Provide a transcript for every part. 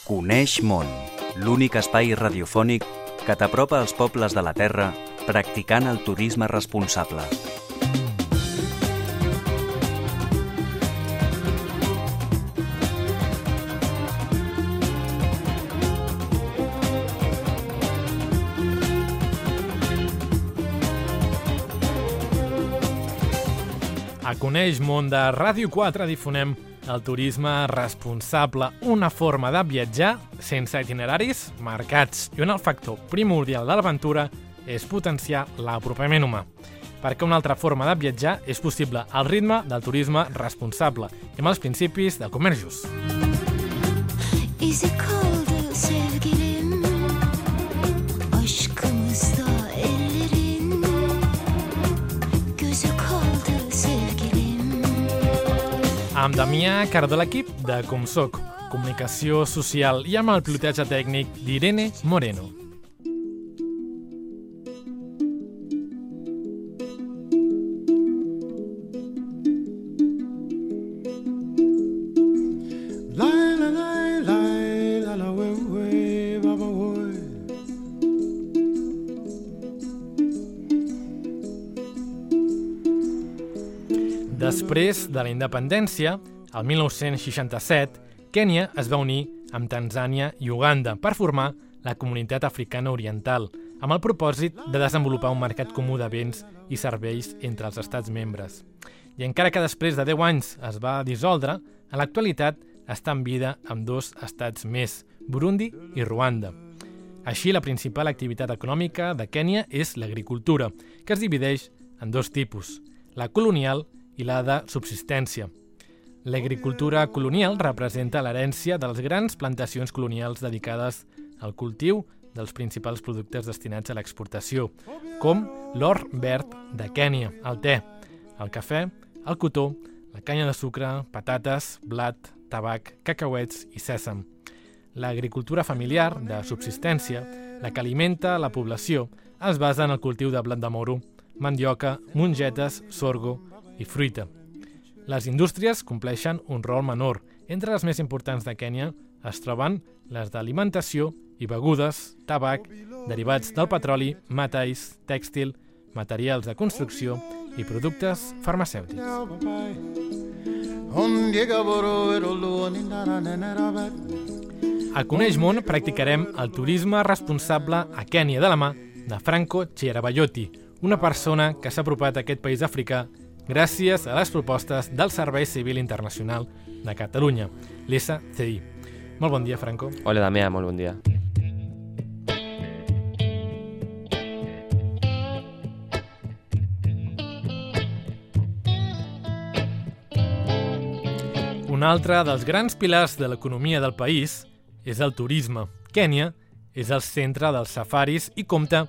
Coneix món, l'únic espai radiofònic que t'apropa als pobles de la Terra practicant el turisme responsable. A Coneix món de Ràdio 4 difonem el turisme responsable, una forma de viatjar sense itineraris marcats i on el factor primordial de l'aventura és potenciar l'apropament humà. Perquè una altra forma de viatjar és possible al ritme del turisme responsable i amb els principis del comerç just. Amb Damià Caro de l'equip de Comsoc, Comunicació Social, i amb el pilotatge tècnic d'Irene Moreno. Després de la independència, el 1967, Kènia es va unir amb Tanzània i Uganda per formar la Comunitat Africana Oriental, amb el propòsit de desenvolupar un mercat comú de béns i serveis entre els estats membres. I encara que després de 10 anys es va dissoldre, a l'actualitat està en vida amb 2 estats més, Burundi i Ruanda. Així, la principal activitat econòmica de Kènia és l'agricultura, que es divideix en 2 tipus, la colonial i la de subsistència. L'agricultura colonial representa l'herència de les grans plantacions colonials dedicades al cultiu dels principals productes destinats a l'exportació, com l'or verd de Kènia, el te, el cafè, el cotó, la canya de sucre, patates, blat, tabac, cacauets i sèsam. L'agricultura familiar de subsistència, la que alimenta la població, es basa en el cultiu de blat de moro, mandioca, mongetes, sorgo i fruita. Les indústries compleixen un rol menor. Entre les més importants de Kènia es troben les d'alimentació i begudes, tabac, derivats del petroli, metalls, tèxtil, materials de construcció i productes farmacèutics. A Coneix món practicarem el turisme responsable a Kènia de la mà de Franco Cherabayoti, una persona que s'ha apropat a aquest país africà gràcies a les propostes del Servei Civil Internacional de Catalunya, l'SCI. Molt bon dia, Franco. Hola, Damià, molt bon dia. Un altre dels grans pilars de l'economia del país és el turisme. Kènia és el centre dels safaris i compta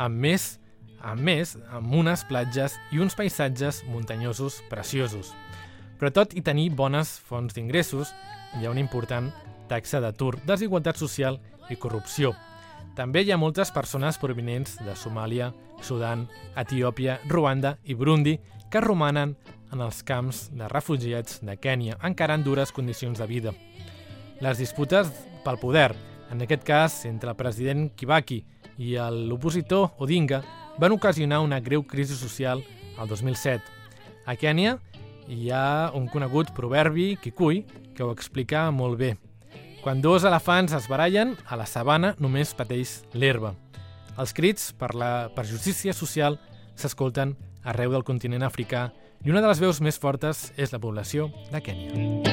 amb unes platges i uns paisatges muntanyosos preciosos. Però tot i tenir bones fonts d'ingressos, hi ha una important taxa d'atur, desigualtat social i corrupció. També hi ha moltes persones provinents de Somàlia, Sudan, Etiòpia, Ruanda i Burundi que romanen en els camps de refugiats de Kènia, encara en dures condicions de vida. Les disputes pel poder, en aquest cas entre el president Kibaki i l'opositor Odinga, van ocasionar una greu crisi social el 2007. A Kènia hi ha un conegut proverbi kikuy que ho explica molt bé. Quan 2 elefants es barallen, a la sabana només pateix l'herba. Els crits per justícia social s'escolten arreu del continent africà i una de les veus més fortes és la població de Kènia.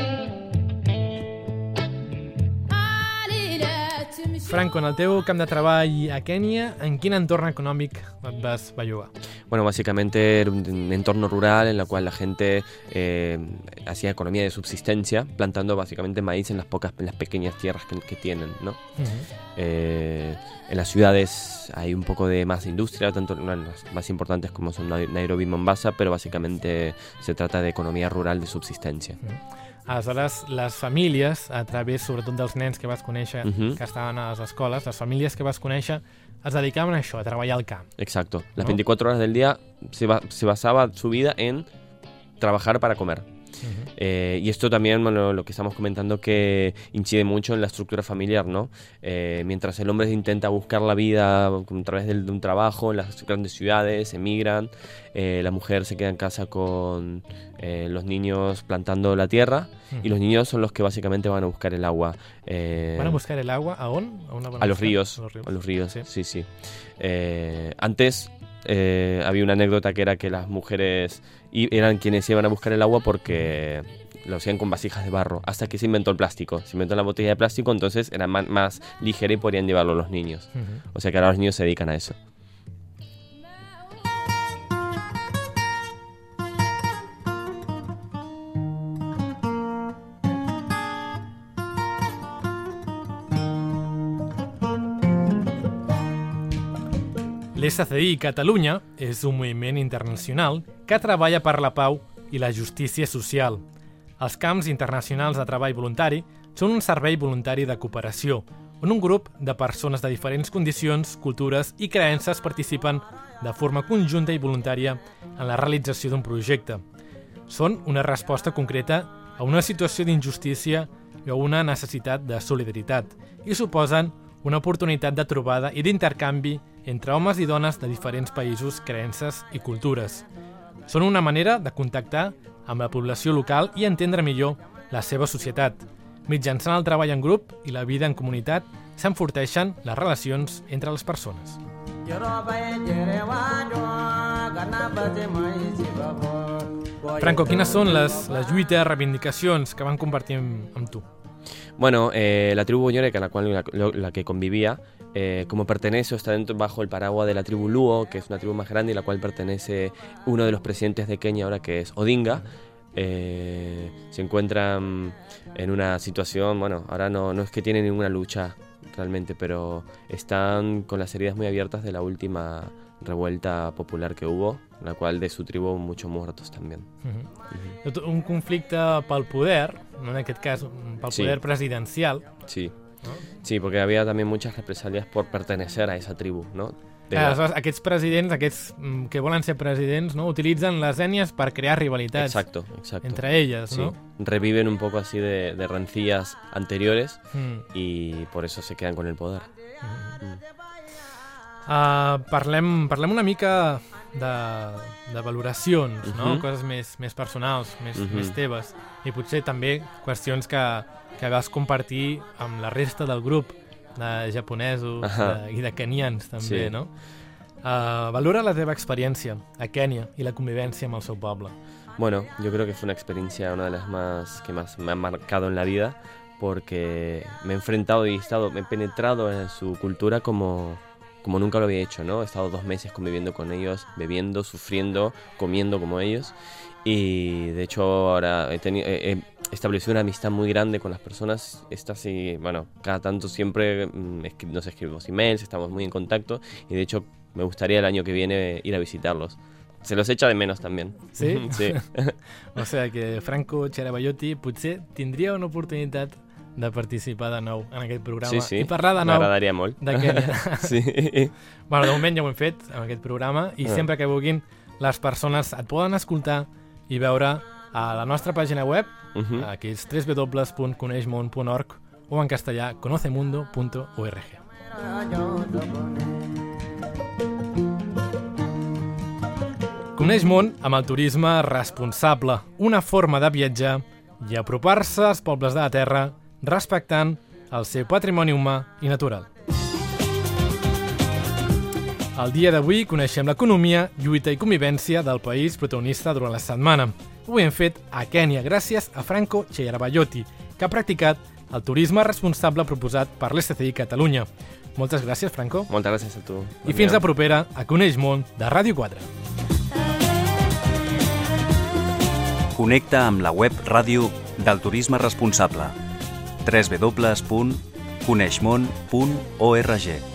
Franco, en el teu camp de treball a Kènia, ¿en quin entorn econòmic et vas bellugar? Bueno, básicamente era un entorno rural en el cual la gente hacía economía de subsistencia, plantando básicamente maíz en las pequeñas tierras que tienen, ¿no? En las ciudades hay un poco de más industria, tanto las más importantes como son Nairobi y Mombasa, pero básicamente se trata de economía rural de subsistencia. Aleshores, les famílies, a través sobretot dels nens que vas conèixer que estaven a les escoles, les famílies que vas conèixer es dedicaven a això, a treballar al camp. Exacto. Las 24 horas del día se basaba su vida en trabajar para comer. Y esto también, bueno, lo que estamos comentando, que incide mucho en la estructura familiar, ¿no? Mientras el hombre intenta buscar la vida a través de un trabajo en las grandes ciudades, emigran, la mujer se queda en casa con los niños plantando la tierra, y los niños son los que básicamente van a buscar el agua. ¿Van a buscar el agua a on? A los ríos. A los ríos, sí. Antes había una anécdota que era que las mujeres eran quienes iban a buscar el agua porque lo hacían con vasijas de barro, hasta que se inventó el plástico. Se inventó la botella de plástico, entonces era más ligera y podían llevarlo los niños. O sea que ahora los niños se dedican a eso. L'SCI Catalunya és un moviment internacional que treballa per la pau i la justícia social. Els camps internacionals de treball voluntari són un servei voluntari de cooperació, on un grup de persones de diferents condicions, cultures i creences participen de forma conjunta i voluntària en la realització d'un projecte. Són una resposta concreta a una situació d'injustícia i a una necessitat de solidaritat i suposen una oportunitat de trobada i d'intercanvi entre homes i dones de diferents països, creences i cultures. Són una manera de contactar amb la població local i entendre millor la seva societat. Mitjançant el treball en grup i la vida en comunitat s'enforteixen les relacions entre les persones. Franco, quines són les lluites, reivindicacions que van compartir amb tu? Bueno, la tribu Boñore, con la que convivía, como pertenece o está bajo el paraguas de la tribu Luo, que es una tribu más grande y la cual pertenece uno de los presidentes de Kenia ahora, que es Odinga, se encuentran en una situación, bueno, ahora no es que tienen ninguna lucha realmente, pero están con las heridas muy abiertas de la última revuelta popular que hubo, en la cual de su tribu muchos muertos también. Un conflicte pel poder, en aquest cas pel poder presidencial. Sí. ¿No? Sí, porque había también muchas represalias por pertenecer a esa tribu, ¿no? Aleshores, aquests presidents, aquests que volen ser presidents, ¿no?, utilitzen les ètnies per crear rivalitats. Exacto. Entre ellas, ¿no? Sí. Reviven un poco así de rencillas anteriores y por eso se quedan con el poder. Parlem una mica de valoracions, no? Coses més personals, més teves, i potser també qüestions que vas compartir amb la resta del grup de japonesos i de kenians també, no? Valora la teva experiència a Kènia y la convivencia amb el seu poble. Bueno, yo creo que fue una experiencia, una de las que más me han marcado en la vida, porque me he enfrentado y me he penetrado en su cultura como nunca lo había hecho, ¿no? He estado 2 meses conviviendo con ellos, bebiendo, sufriendo, comiendo como ellos, y de hecho ahora he establecido una amistad muy grande con las personas. Bueno, cada tanto siempre nos escribimos emails, estamos muy en contacto, y de hecho me gustaría el año que viene ir a visitarlos. Se los echa de menos también. Sí? Sí. O sea que Franco Txerabayotti potser tindria una oportunitat de participar de nou en aquest programa i parlar de nou. M'agradaria molt. De Kènia. Sí. Bueno, de moment ja ho hem fet en aquest programa i sempre que vulguin les persones et poden escoltar i veure a la nostra pàgina web, que és www.coneixmon.org, o en castellà conocemundo.org. Coneix món amb el turisme responsable, una forma de viatjar i apropar-se als pobles de la terra respectant el seu patrimoni humà i natural. El dia d'avui coneixem l'economia, lluita i convivència del país protagonista durant la setmana. Ho hem fet a Kènia gràcies a Franco Txerabayotti, que ha practicat el turisme responsable proposat per l'SCI Catalunya. Moltes gràcies, Franco. Moltes gràcies a tu. I fins la propera a Coneix Món de Ràdio 4. Connecta amb la web ràdio del turisme responsable www.coneixmon.org